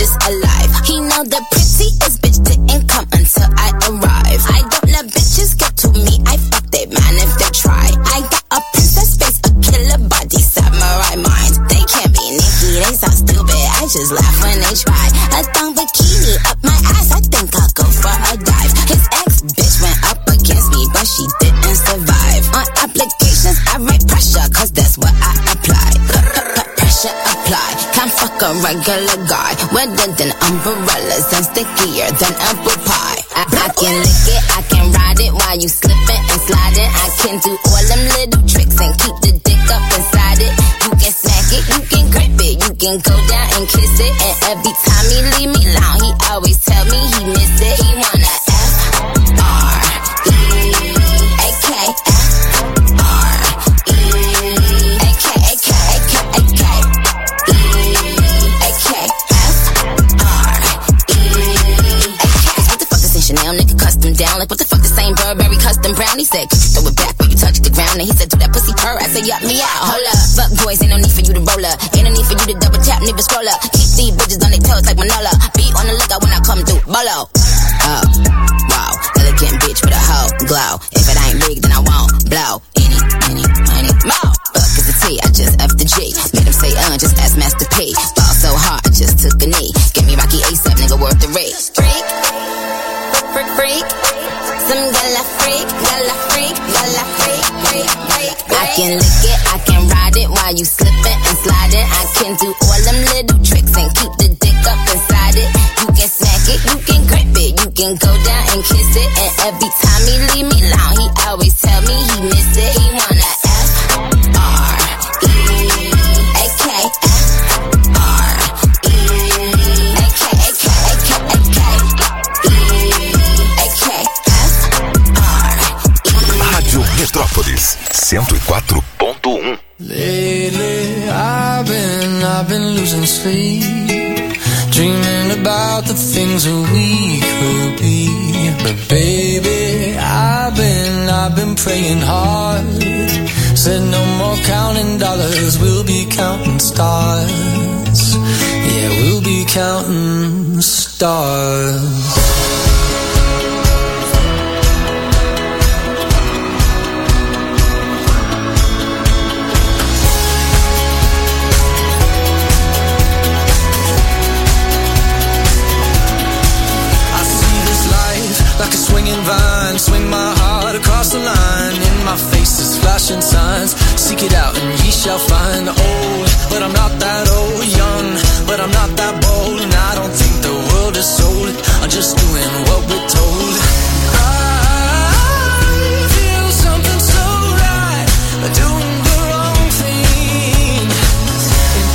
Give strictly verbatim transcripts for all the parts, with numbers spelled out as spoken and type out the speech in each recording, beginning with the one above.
is alive. He know the prettiest bitch didn't come until I arrive. I don't let bitches get to me, I fuck they man if they try. I got a princess face, a killer body, samurai mind. They can't be Nicki, they sound stupid, I just laugh when they try. A thong bikini up my ass, I think I'll go for a dive. His ex bitch went up against me, but she didn't survive. On applications, I write pressure, cause that's what I apply. Pressure apply, can't fuck a regular guy. Wetter than umbrellas and stickier than apple pie. I, I can lick it, I can ride it while you slipping and sliding. I can do all them little tricks and keep the dick up inside it. You can smack it, you can grip it, you can go down and kiss it. And every time he leave me alone, he always tell me he miss it. He wanna F R E A K F R E A K A K A K A K E A K F R E A K. What the fuck is in Chanel, nigga, custom down? Like what the fuck the same Burberry custom brown? He said, could you throw it back when you touch the ground? And he said, do that pussy purr. I said, yup, me out. Hold up, fuck boys, ain't no need for you to roll up. Ain't no need for you to double tap, nigga, scroll up. Keep these bitches on their toes like Manola. Be on the lookout when I come through, bolo. Oh, wow, elegant bitch with a hoe glow. If it ain't big, then I won't blow. Any, any, any, more. Fuck is the T, I just F the G. Made him say, uh, just ask Master P. Ball so hard, I just took a knee. Give me Rocky ASAP, nigga, worth the rate. Freak, freak, freak. Some gala freak, gala freak, gala freak, freak, freak. I can lick it, I can ride it while you slipping and sliding. I can do all them little tricks and keep the dick up inside it. You can smack it, you can grip it, you can go down and kiss it. And every time he leave me alone, he always tell me he miss it. He wanna F R E A K F R E A K A K A K A K E A K F R E. Rádio Metrópolis cento e quatro ponto um. Lately I've been, I've been losing sleep, dreaming about the things that we could be. But baby, I've been, I've been praying hard. Said no more counting dollars, we'll be counting stars. Yeah, we'll be counting stars. Like a swinging vine, swing my heart across the line. In my face is flashing signs. Seek it out and ye shall find. Old, but I'm not that old. Young, but I'm not that bold. And I don't think the world is sold. I'm just doing what we're told. I feel something so right, doing the wrong thing. And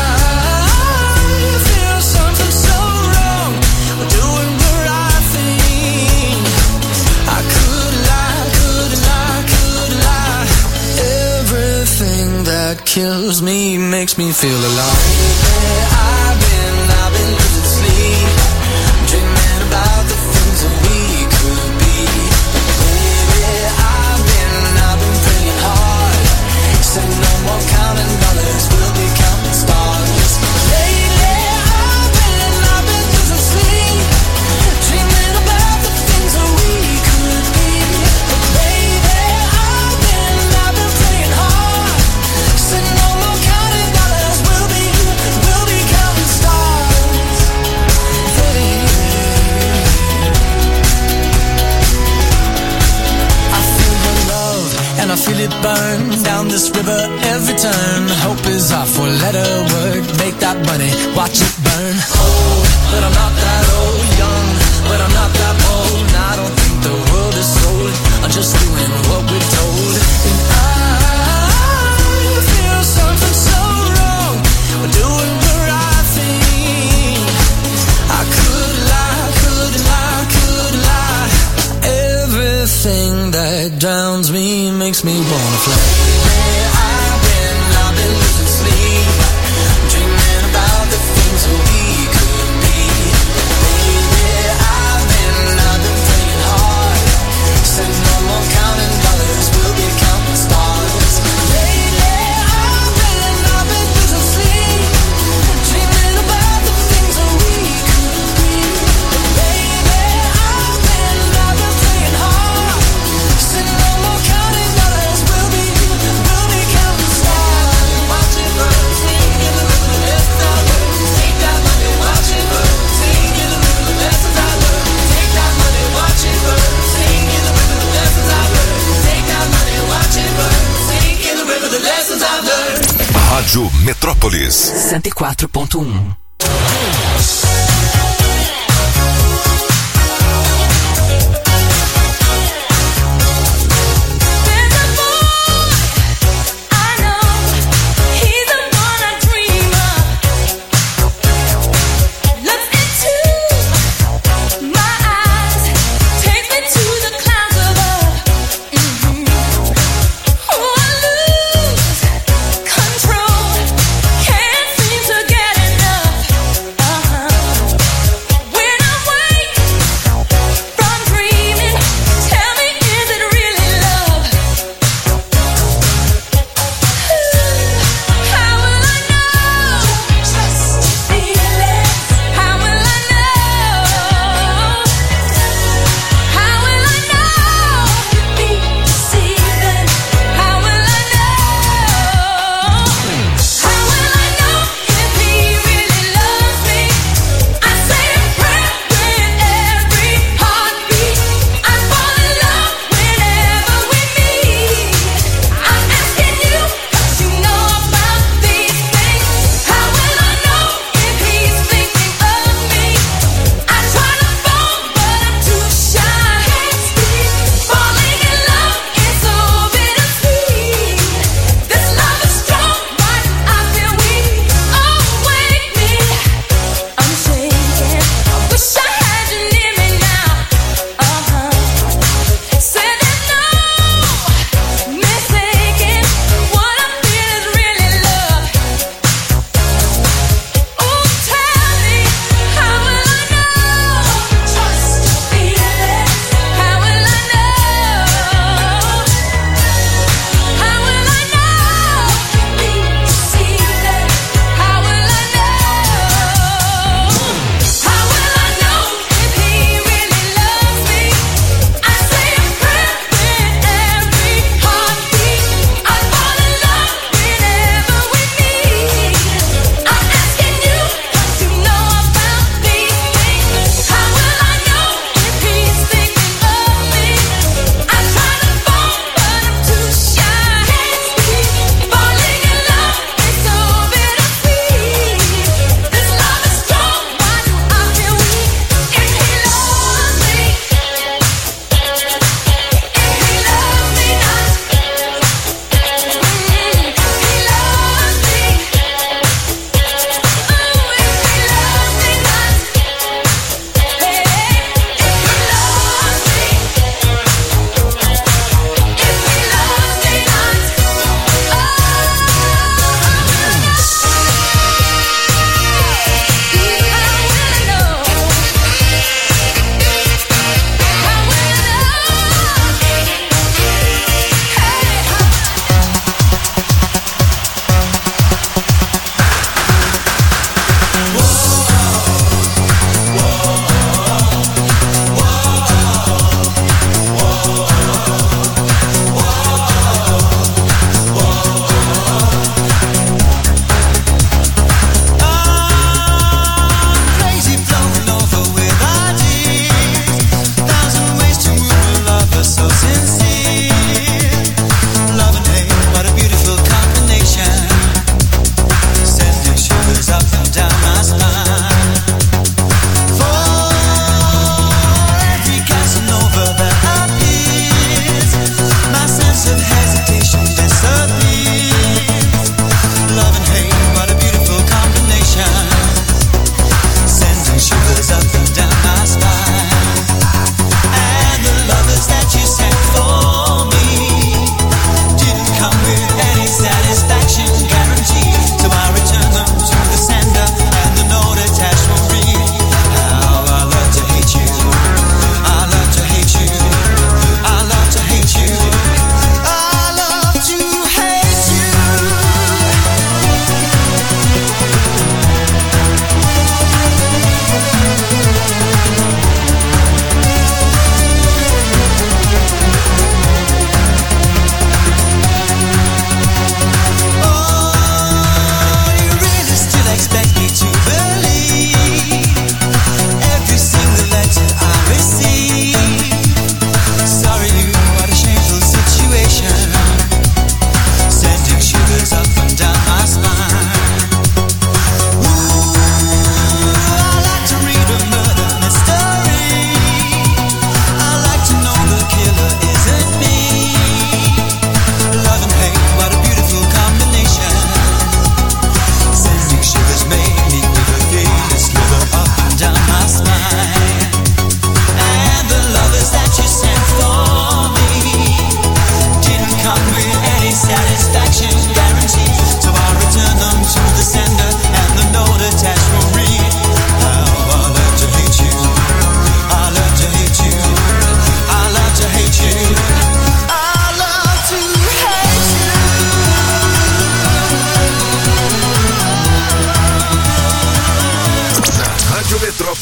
I feel something so wrong, doing the right thing. I could lie, could lie, could lie. Everything that kills me makes me feel alive. I've been, I've been losing sleep, dreaming about the things that we could be. Baby, I've been, I've been praying hard. Said no more counting dollars, we'll be counting stars. Lately, I've been, I've been losing sleep, dreaming about the things that we could be. But baby, I've been, I've been praying hard. Said no more counting dollars, we'll be, we'll be counting stars. Hey. I feel your love and I feel it burn down this river every turn. Hope is our four-letter word. Make that money, watch it burn. Old, but I'm not that old. Young, but I'm not that bold. And I don't think the world is sold. I'm just doing what we're told. And I feel something so wrong, we're doing the right thing. I could lie, could lie, could lie. Everything that drowns me makes me wanna fly. I've been, I've been losing sleep, dreaming about the things that we could be. Baby, I've been, I've been praying hard. Said no more counting dollars, we'll be counting stars. Lately, I've been, I've been losing sleep, dreaming about the things that we Rádio Metrópolis cento e quatro ponto um. Control, can't seem to get enough.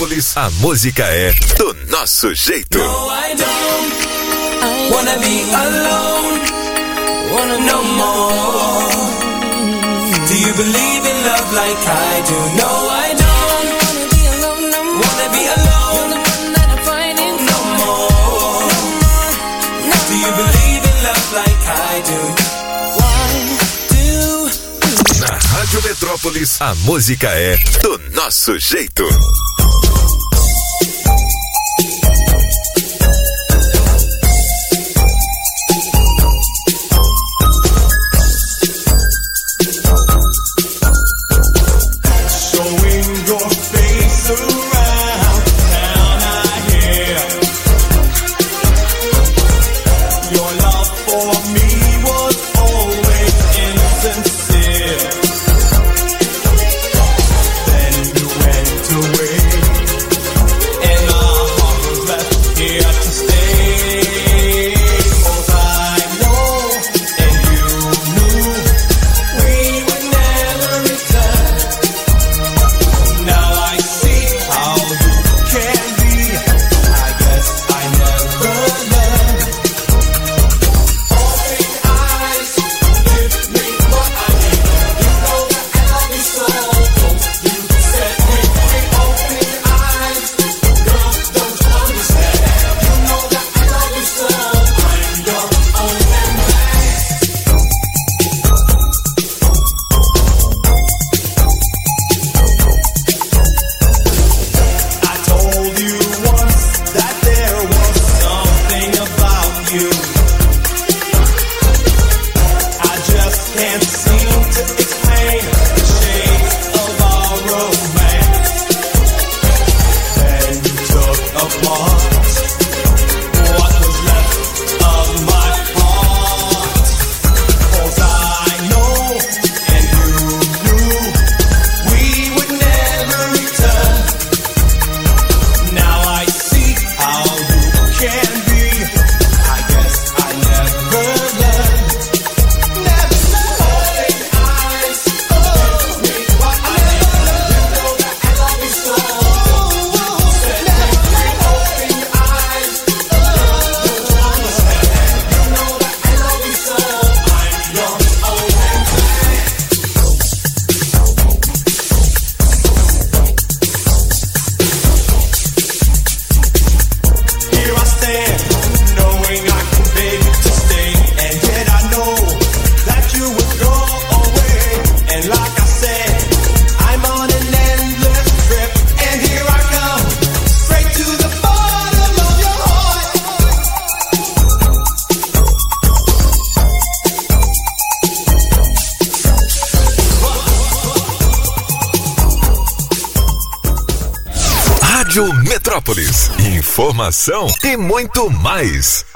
Metrópolis, a música é do nosso jeito. No, I don't wanna be alone, wanna no more. Do you believe in love like I do? No, I don't wanna be alone, no more. Wanna be alone, the one that I'm fighting no more. No, do you believe in love like I do? One, two, three. Na Rádio Metrópolis, a música é do nosso jeito. Metrópolis, informação e muito mais.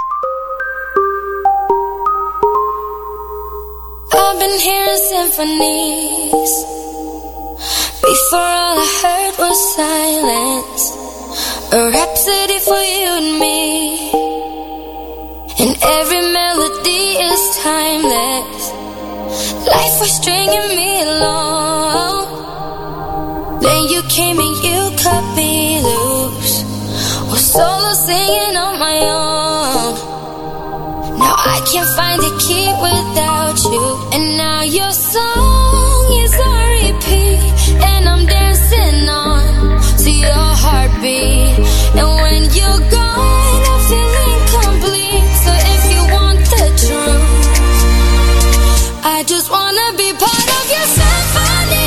I've been hearing symphonies. Before all I heard was silence. A rhapsody for you and me. And every melody is timeless. Life was stringing me along. Then you came and you cut me loose. Was solo singing on my own. Now I can't find a key without you. And now your song is on repeat. And I'm dancing on to your heartbeat. And when you're gone, I feel incomplete. So if you want the truth, I just wanna be part of your symphony.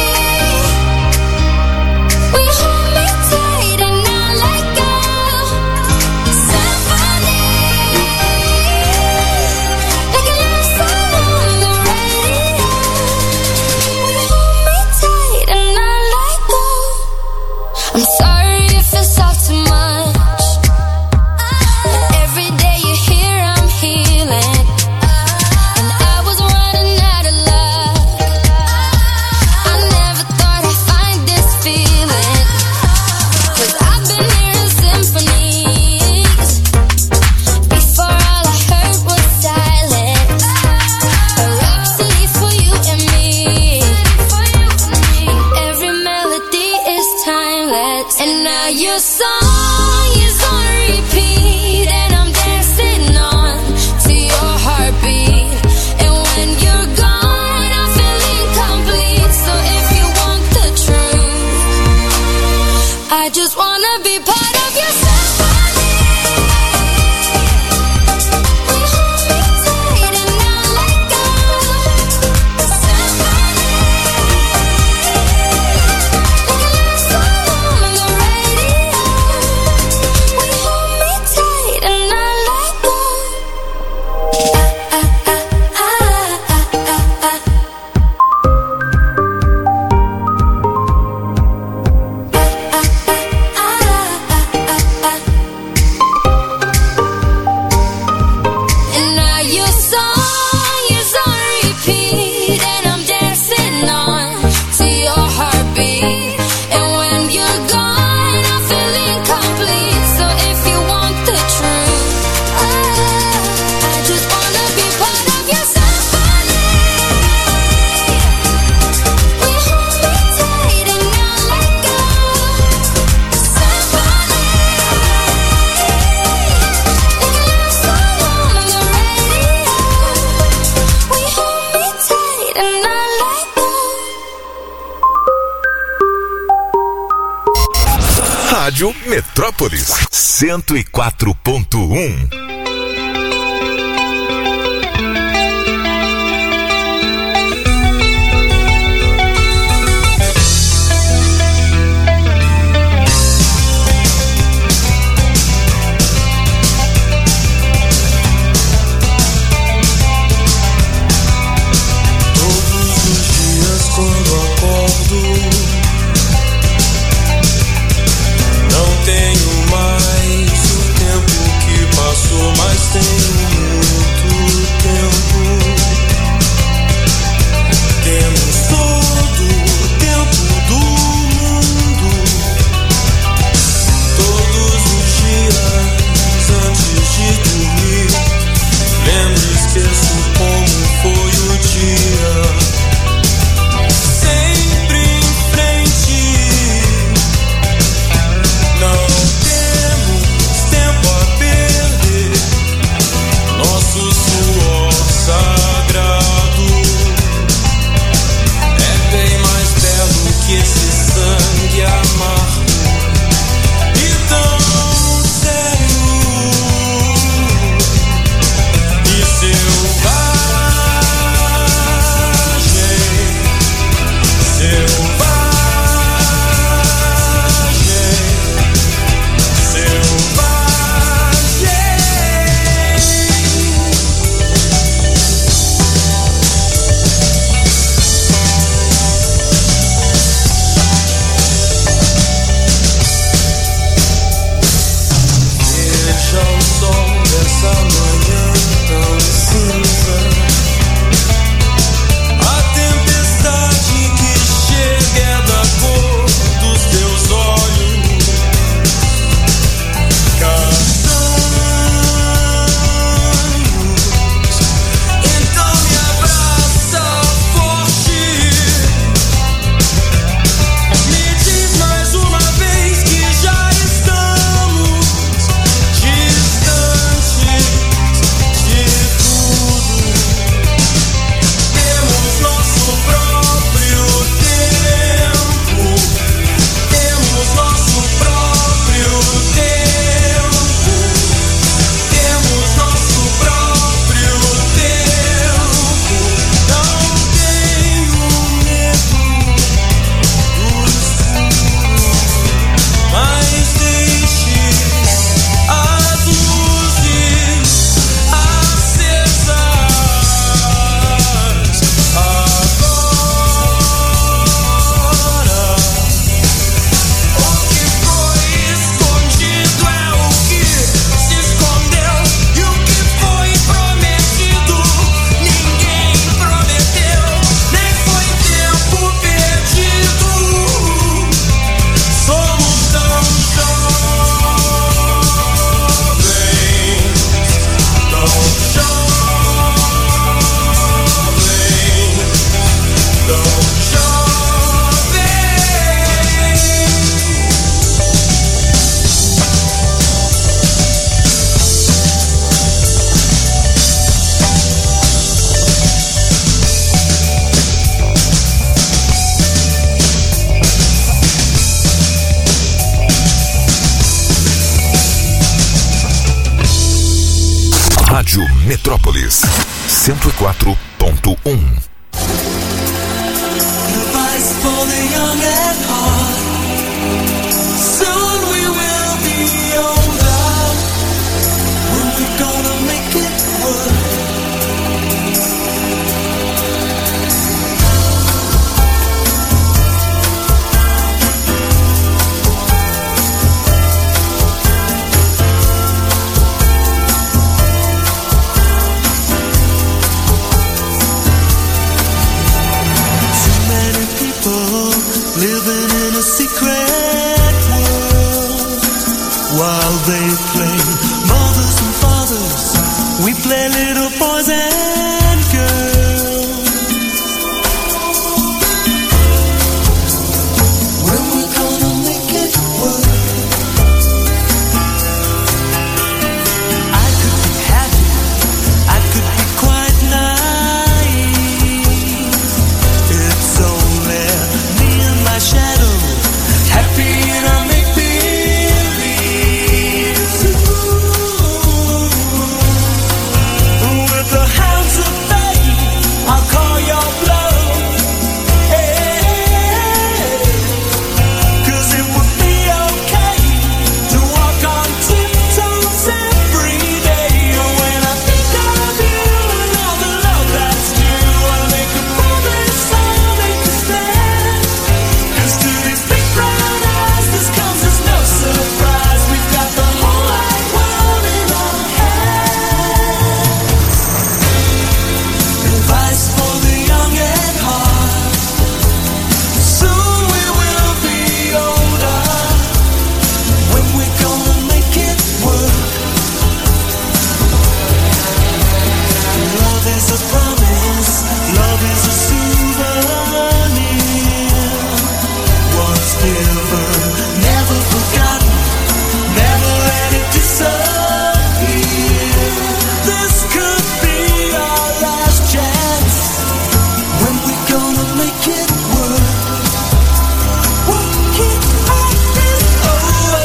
We hold me tight and not let go. Symphony, like a love song on the radio. your song is on repeat, and I'm dancing on to your heartbeat. And when you're gone, I feel incomplete. So if you want the truth, I just wanna be part of your symphony. We hold me tight and not let go. Symphony. Like a last song on the radio. We hold me tight and not let go. Ah, ah, ah, ah, ah, ah, ah. And now your song is on repeat, and I'm dancing on to your heartbeat. And when you're gone, I feel incomplete. So if you want the truth, I, I just wanna be part of your symphony. We hold me tight and not let go. Symphony. Like a last song on the radio. We hold me tight and not let go. Rádio Metrópolis cento e quatro ponto um. Todos os dias quando acordo, não tenho mais o tempo que passou. Metrópolis cento e quatro ponto um. Living in a secret world while they play mothers and fathers, we play little boys and girls. When we're gonna make it work, I could be happy, I could be quite naive. It's only my shadow, happy in a make-believe. With the hounds of fate, I'll call your bluff. Hey, 'cause it would be okay to walk on tiptoes every day. When I think of you and all the love that's due, I'll make a promise, I'll make a stand. To these big brown eyes, this comes as no surprise. We've got the whole wide world in our hands. Advice for the young at heart. Soon we will be older. When we're gonna make it work. Love is a promise. Love is a souvenir. Once given, never forgotten, never let it disappear. This could be our last chance. When we're gonna make it work, work it out and over.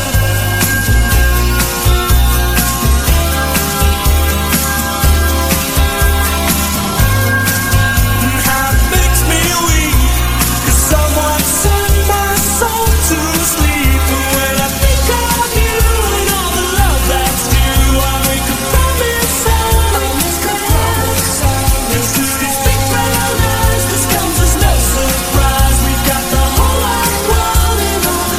How it makes me weak, 'cause someone set my soul to sleep. And when I think of you and all the love that's due, I make a promise, I'll make a promise. It's to these big brown eyes, this comes as no surprise. We've got the whole wide world in our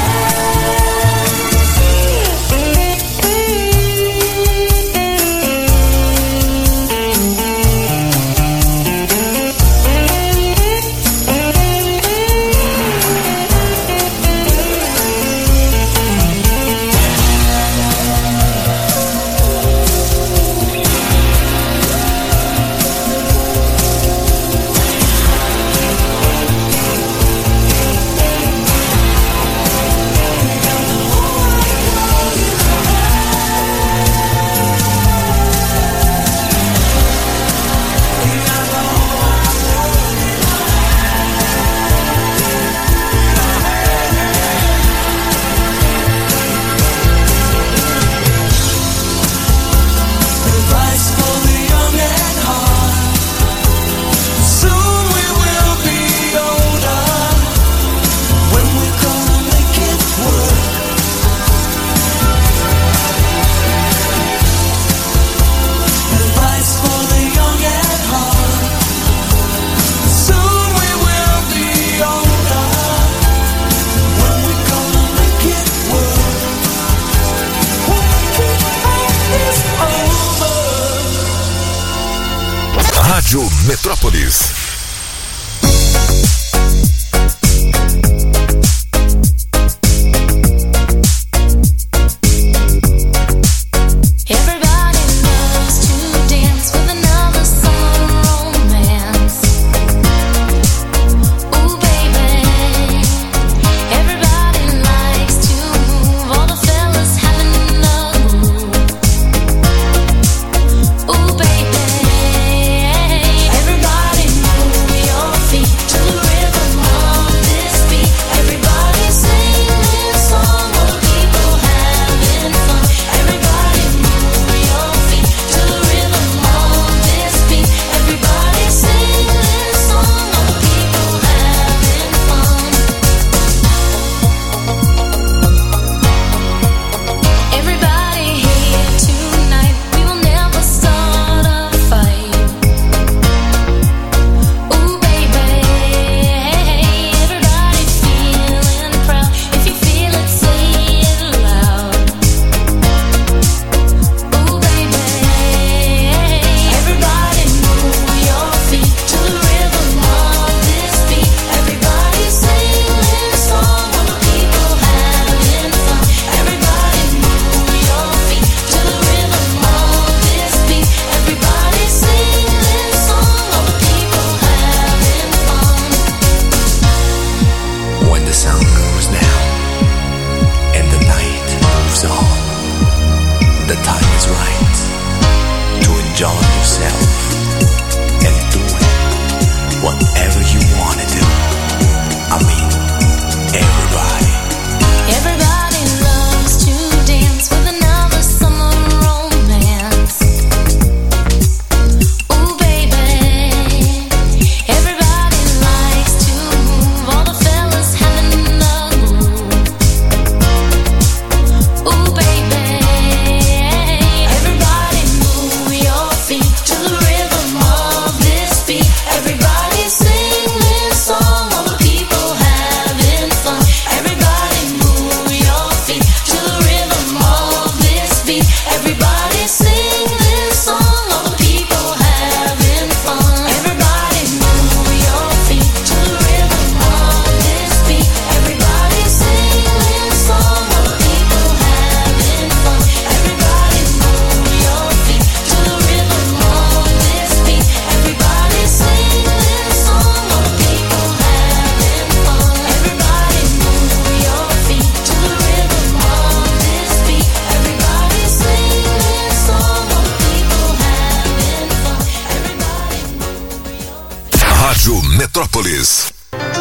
advice for the young at heart. Soon we will be older. When we're gonna make it work. Advice for the young at heart. Soon we will be older. When we're gonna make it work. Work it out is over. Rádio Metrópolis. Everybody loves to dance with another summer romance. Ooh, baby. Everybody likes to move. All the fellas having a groove. Ooh, baby. Everybody knows Metrópolis.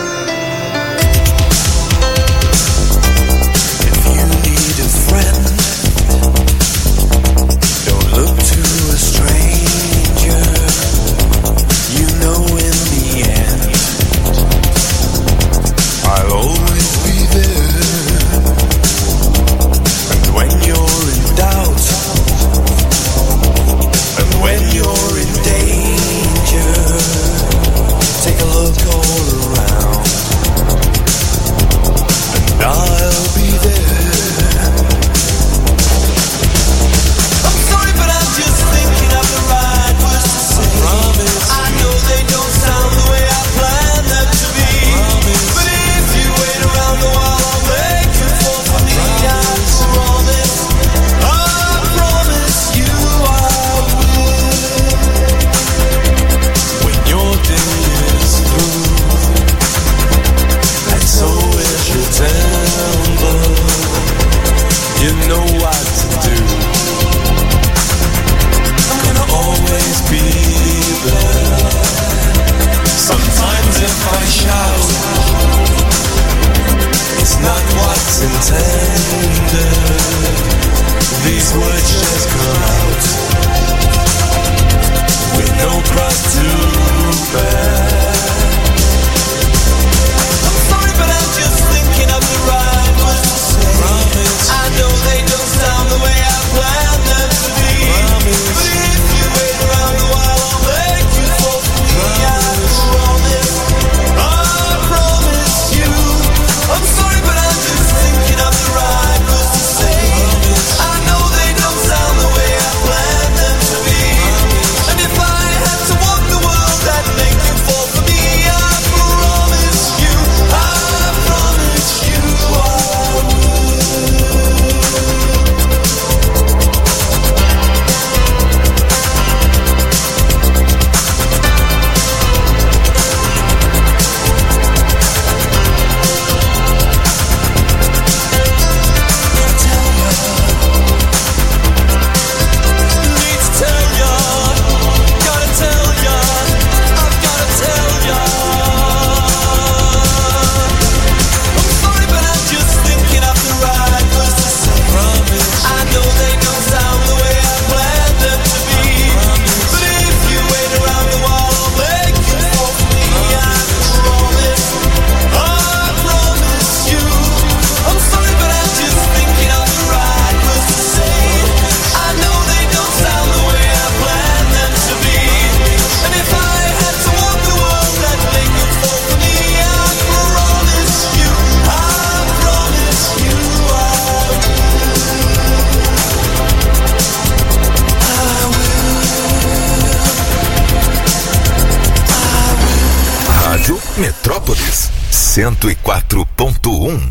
Metrópolis cento e quatro ponto um.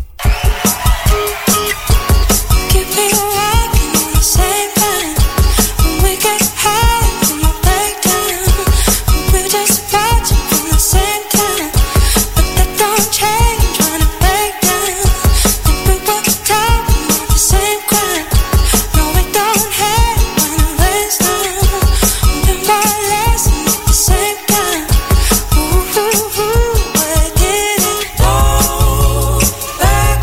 Oh,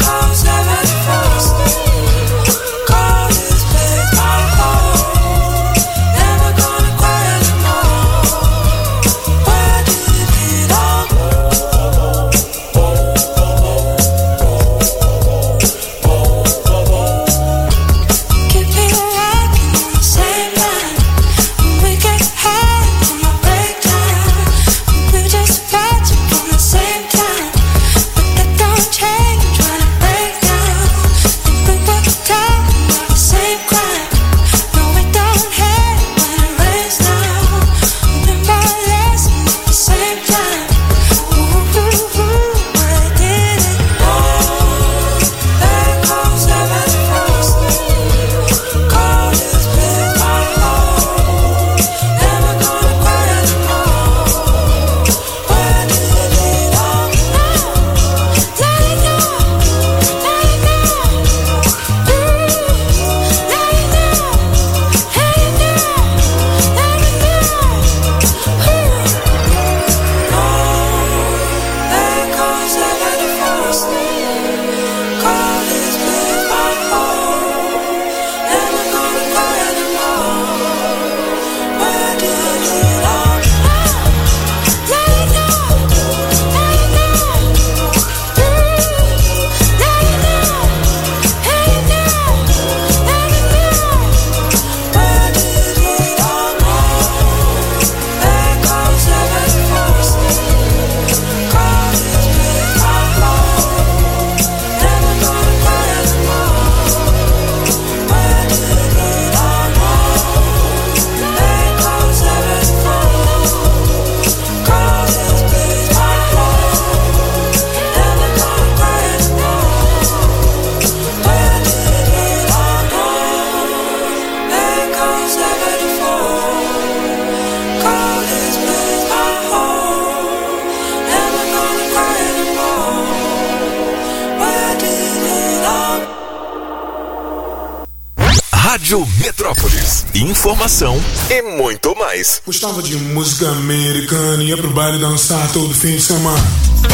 Rádio Metrópolis. Informação e muito mais. Gostava de música americana, ia pro baile dançar todo fim de semana.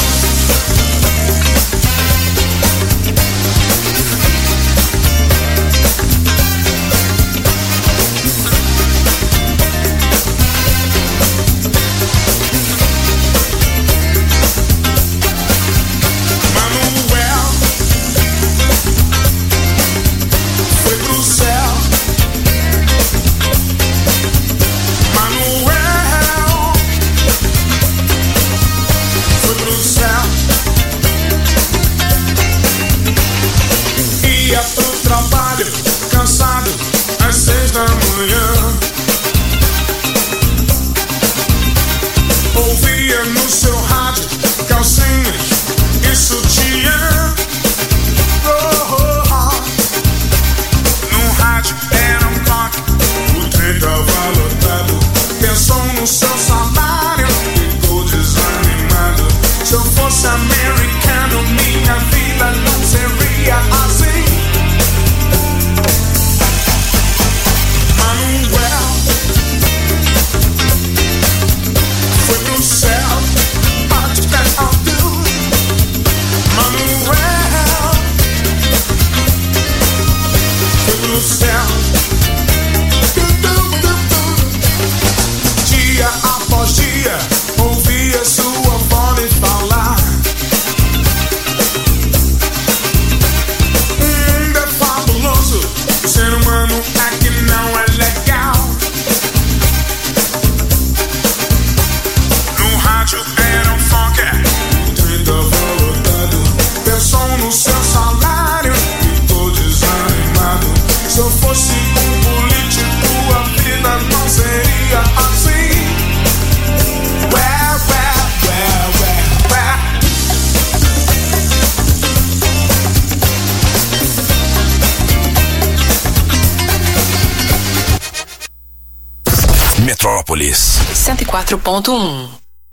Metrópolis cento e quatro ponto um.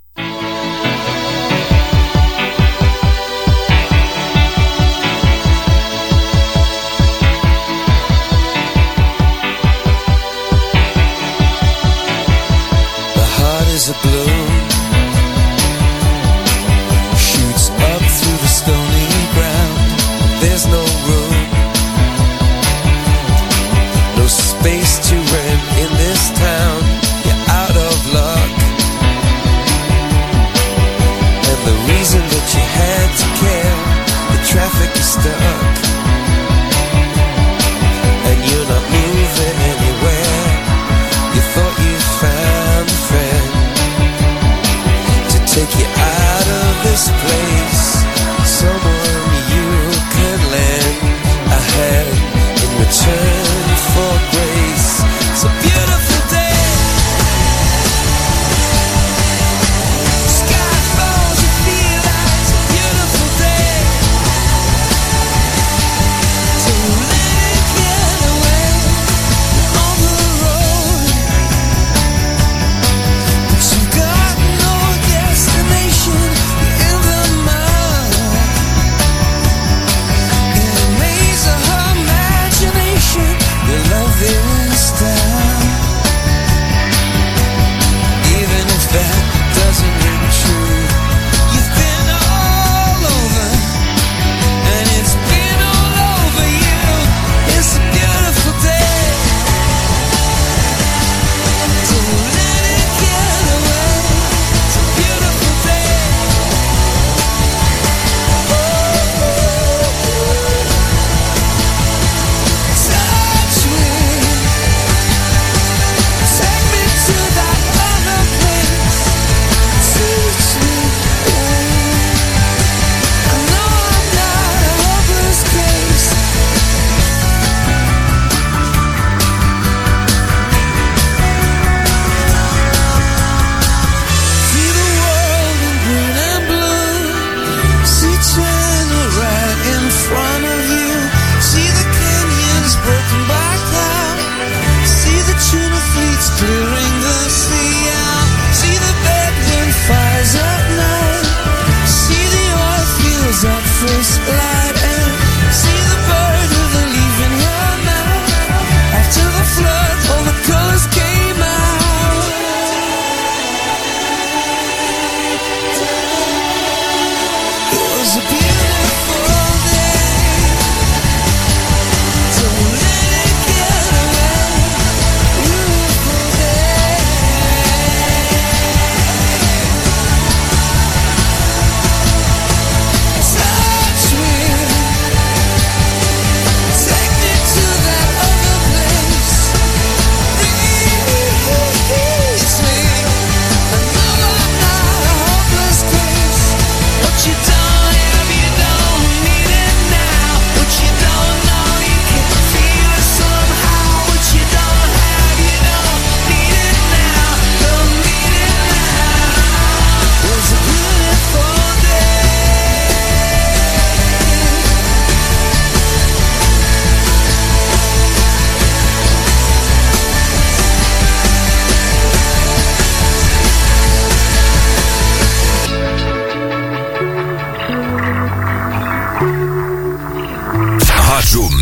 Is a bloom, shoots up through the stony ground. There's no room, no space to rent in this town. You're out of luck, and the reason that you had to care, the traffic is stuck, and you're not moving anywhere. You thought you found a friend, take you out of this place, someone you can lend a hand in return for grace. It's a beautiful day, sky falls, you feel like it's a beautiful day, so let it get away on the road, but you got no destination in the mind.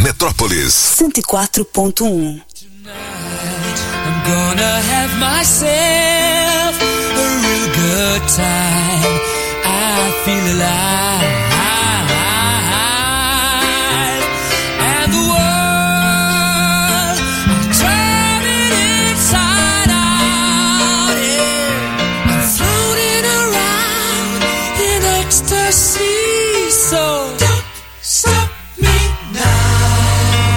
Metrópolis cento e quatro ponto um. I'm gonna have myself a real good time. I feel alive. And the world, I'm turning inside out. Yeah. I'm floating around in ecstasy. So don't stop me now.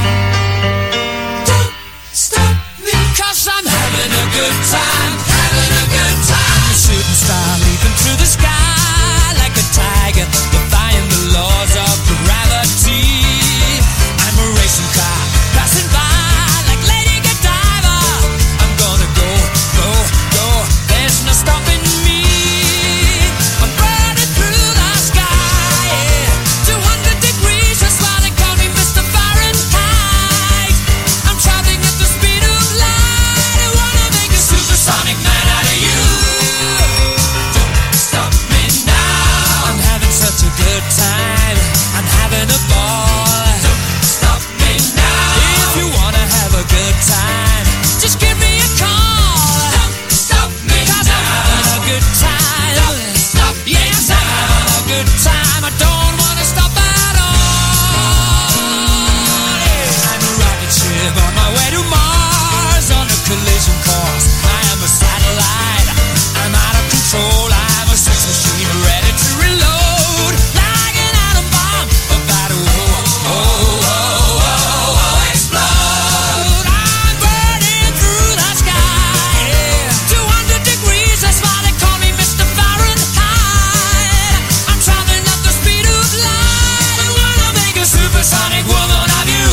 Don't stop me, 'cause I'm having a good time, having a good time. A shooting star leaping through the sky like a tiger, defying the laws of gravity. I'm a racing car passing by like Lady Godiva. I'm gonna go, go, go. There's no stopping me. I'm burning through the sky, yeah. two hundred degrees, that's why they call me Mister Fahrenheit. I'm traveling at the speed of light. I wanna make a supersonic man out of you. Don't stop me now. I'm having such a good time. I'm having a ball. Don't stop me now. If you wanna have a good time, just give me a call. Don't stop me 'cause now. I'm having a good time. Don't stop me yes, now. I'm having a good time. I don't wanna stop at all. Yeah. I'm a rocket ship on my way to Mars on a collision course. I am a satellite. I'm out of control. I'm a sex machine ready to reload. Like an atom bomb about to oh, oh, oh, oh, oh, explode. I'm burning through the sky. Yeah. two hundred degrees, that's why they call me Mister Fahrenheit. I'm traveling at the speed of light. I wanna make a supersonic woman of you.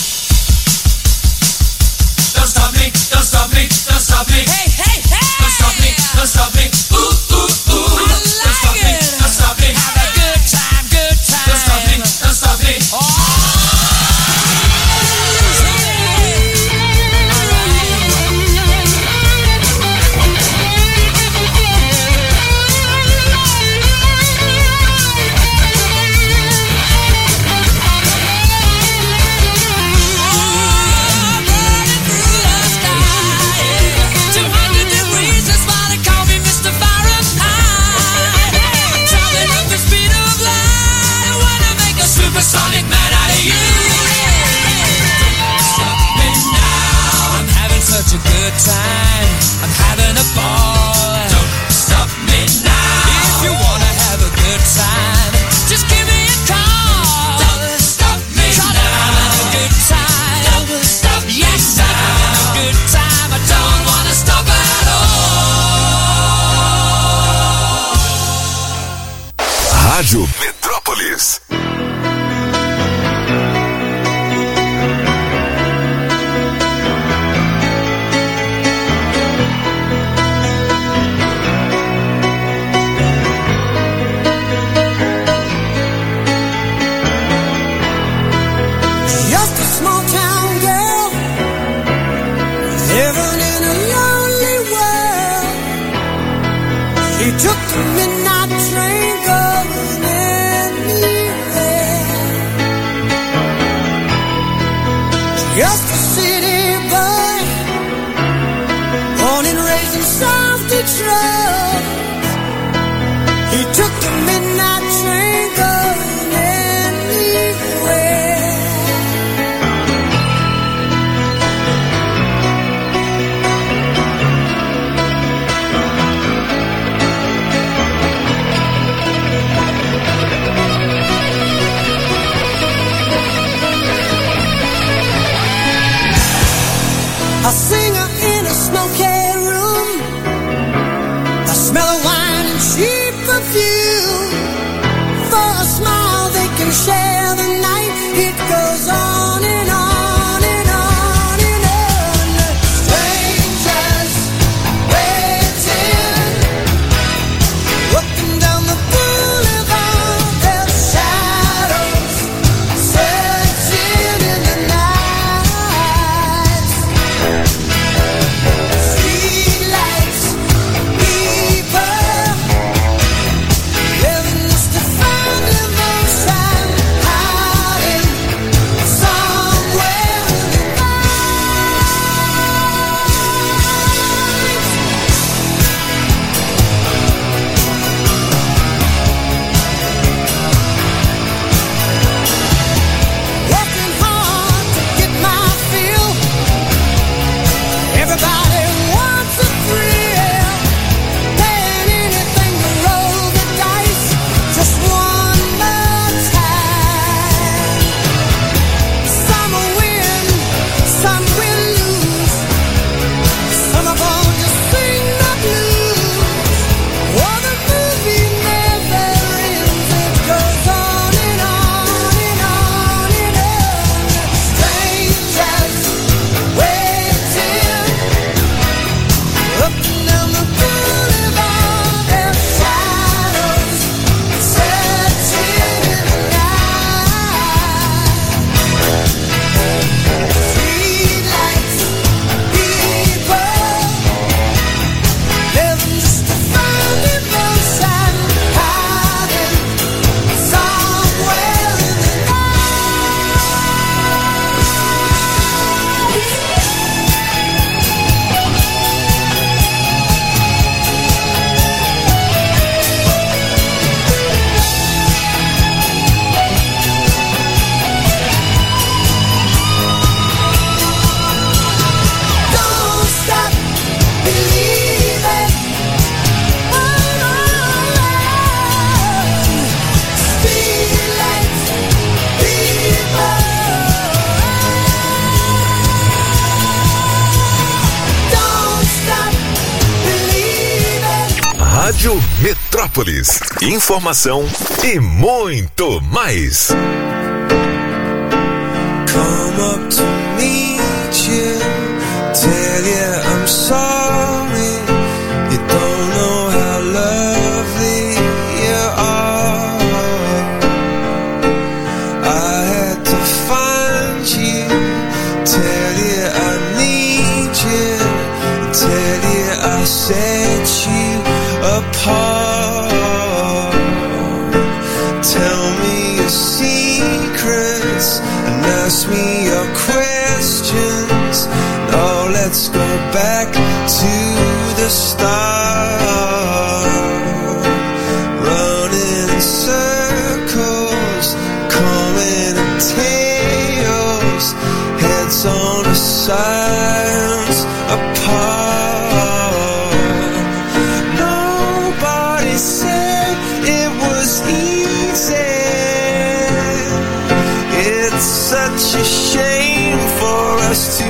Don't stop me, don't stop me, don't stop me. Hey, hey, hey. Don't stop me, don't stop me. Ooh, ooh, ooh. I like don't stop it. me, don't stop me. Have a good time, good time. Don't stop me, don't stop me. Oh. two hundred degrees, that's why they call me Mister Fahrenheit. Traveling at the speed of light. I wanna make a supersonic man out of you. Stop me now. I'm having such a good time. I'm having a ball. Don't stop me now. If you wanna have a good time, just give me a call. Don't stop me now. I'm having a good time. Don't stop yes, I'm having a good time. I don't wanna stop at all. Rádio Metrópolis. Just a small town girl living in a lonely world. She took the midnight train going anywhere. Just a city boy, born and raised in South Detroit. He took the midnight train going anywhere. A singer in a smoky room, a smell of wine and cheap perfume. For a smile they can share the night. It goes on and on and on and on. Strangers waiting, walking down the boulevard. Their shadows searching in the night. Streetlights, people living just to find devotion. Rádio Metrópolis. Informação e muito mais. Come up to meet you, tell you I'm sorry. You don't know how lovely you are. I had to find you, tell you I need you, tell you I set you apart. Tell me your secrets and ask me your questions. Now let's go back to the start. Running in circles, coming in tails, heads on the sides apart. Nobody said it was easy. It's such a shame for us to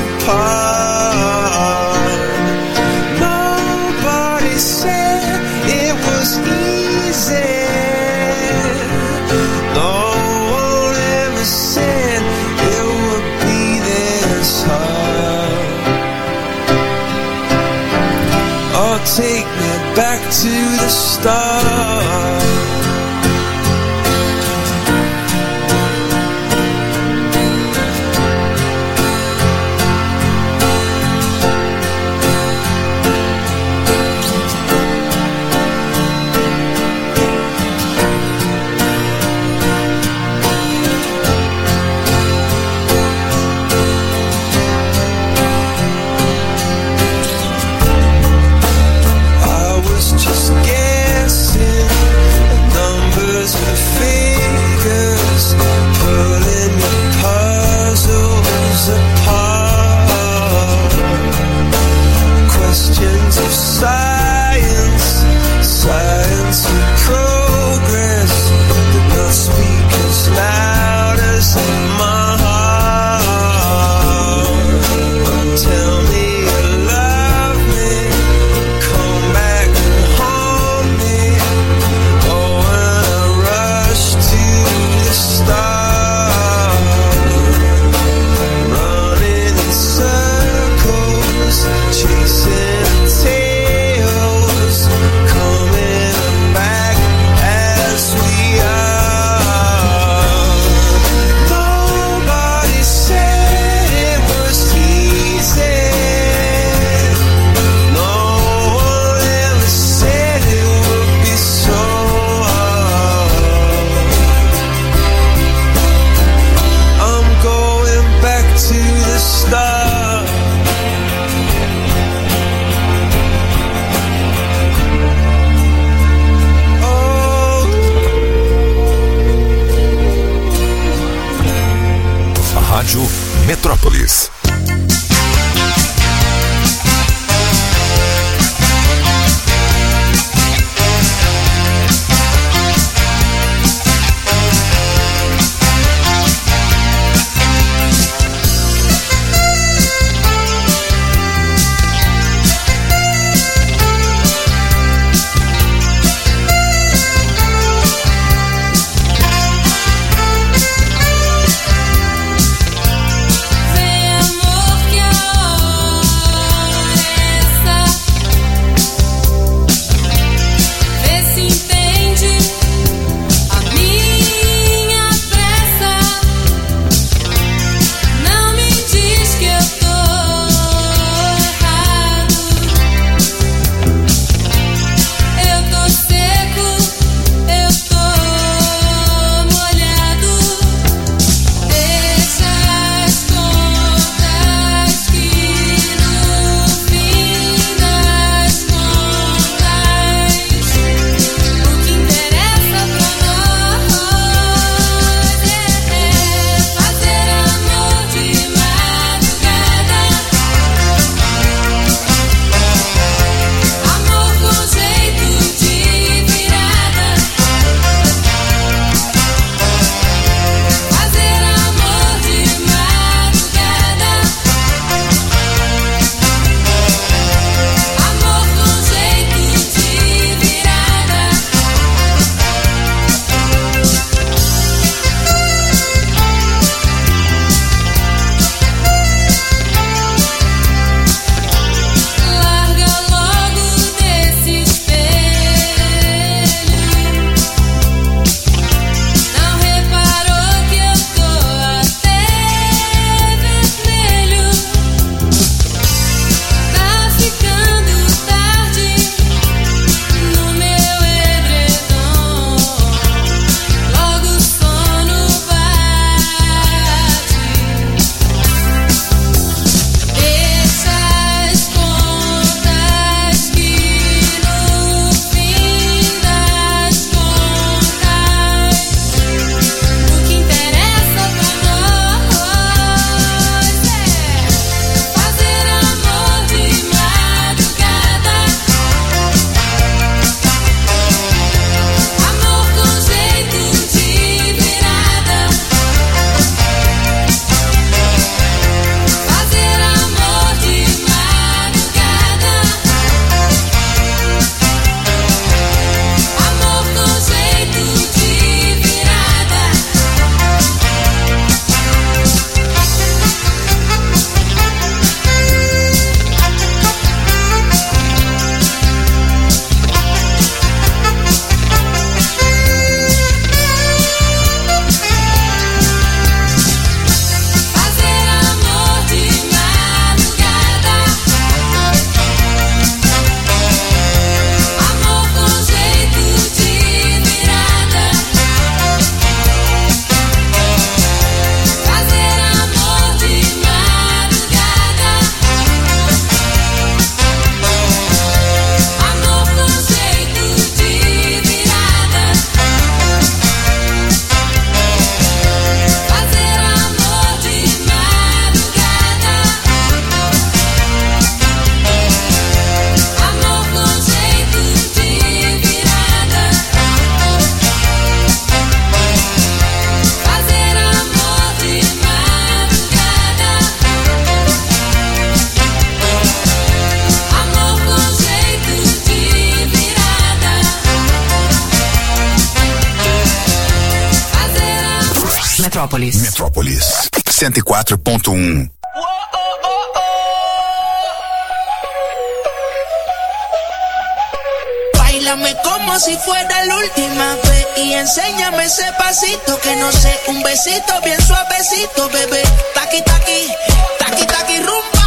part. Nobody said it was easy. No one ever said it would be this hard. Oh, take me back to the start. Rádio Metrópolis. Vem Metrópolis. Metrópolis. cento e quatro ponto um. Báilame como si fuera la última vez y enséñame ese pasito que no sé, un besito bien suavecito, bebé. Taqui taqui, taqui taqui rumba.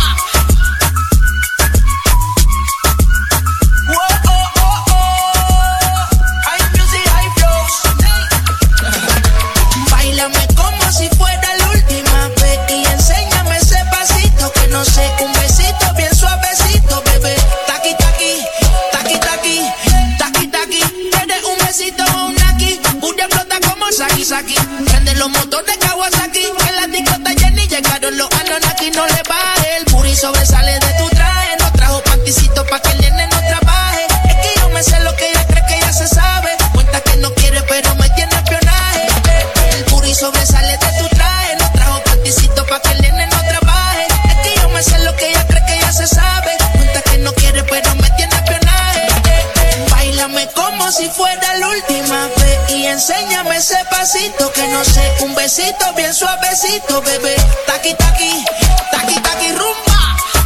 Báilame como si fuera la última vez y enséñame ese pasito que no sé, un besito bien suavecito, bebé. Taqui taqui, taqui taqui, taqui taqui. Tienes un besito o un aquí, una flota como Saki Saki. Prende los motores Kawasaki, en la discota Jenny llegaron los Anunnaki. No le baje, el booty sobresale de tu traje. No trajo panticito pa' que el nene no trabaje. Es que yo me sé lo que ella cree que ya se sabe. Cuenta que no quiere pero me tiene espionaje. El booty sobresale de tu traje. No trajo panticito pa' que el nene no trabaje. Es que yo me sé lo que ella cree que ya se sabe. Cuenta que no quiere pero me tiene espionaje. Báilame como si fuera la última vez y enséñame ese pasito que no sé, un besito bien suavecito, bebé. Taqui taqui, taqui taqui rumba.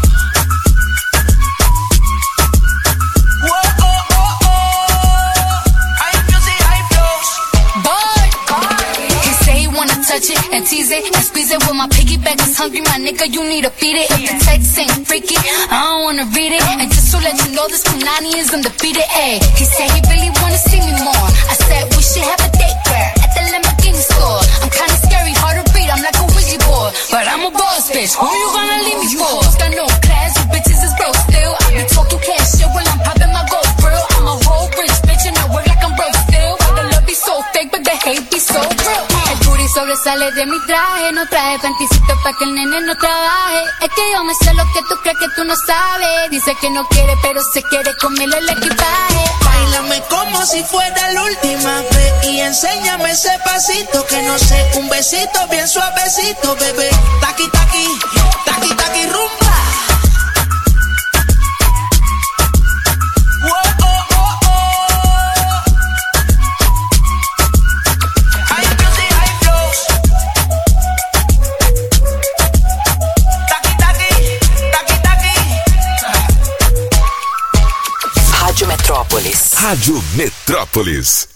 Touch it and tease it and squeeze it. When my piggyback is hungry, my nigga, you need to feed it. If the text ain't freaky, I don't wanna read it. And just to let you know, this Punani is undefeated. Ayy, he said he really wanna see me more. I said we should have a date where at the Lamborghini store. I'm kinda scary, hard to read, I'm like a Ouija board, but I'm a boss bitch. Who you gonna leave me for? Got no class, you bitches is broke still. I be talking cash shit when I'm popping my gold grill. I'm a whole rich bitch and I work like I'm broke still. The love be so fake, but the hate be so real. Sobresale de mi traje, no traje panticito pa' que el nene no trabaje. Es que yo me sé lo que tú crees que tú no sabes. Dice que no quiere, pero se quiere comerle el equipaje. Báilame como si fuera la última vez y enséñame ese pasito que no sé, un besito bien suavecito, bebé. Taqui taqui, taqui taqui rumba. Metrópolis. Rádio Metrópolis.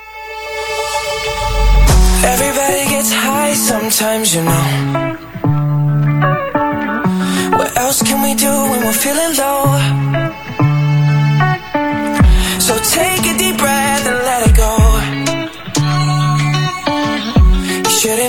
Everybody gets high sometimes, you know. What else can we do when we're feeling low? So take a deep breath and let it go. You shouldn't